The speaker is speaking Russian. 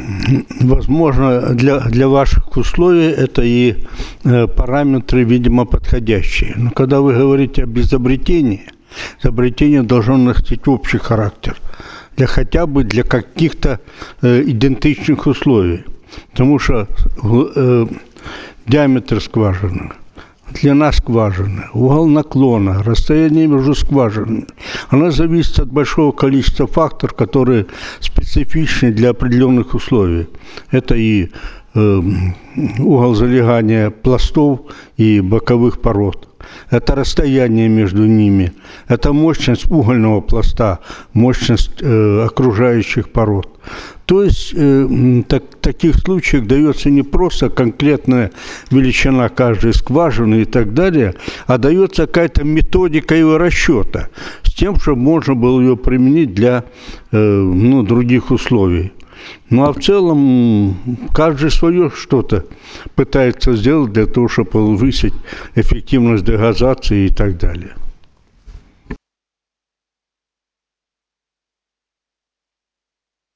Возможно, для ваших условий это и параметры, видимо, подходящие. Но когда вы говорите об изобретении, изобретение должно носить общий характер. Хотя бы для каких-то идентичных условий. Потому что диаметр скважины, длина скважины, угол наклона, расстояние между скважинами, она зависит от большого количества факторов, которые специфичны для определенных условий. Это и угол залегания пластов и боковых пород. Это расстояние между ними, это мощность угольного пласта, мощность окружающих пород. То есть в таких случаях дается не просто конкретная величина каждой скважины и так далее, а дается какая-то методика его расчета с тем, чтобы можно было ее применить для других условий. Ну а в целом каждый свое что-то пытается сделать для того, чтобы повысить эффективность дегазации и так далее.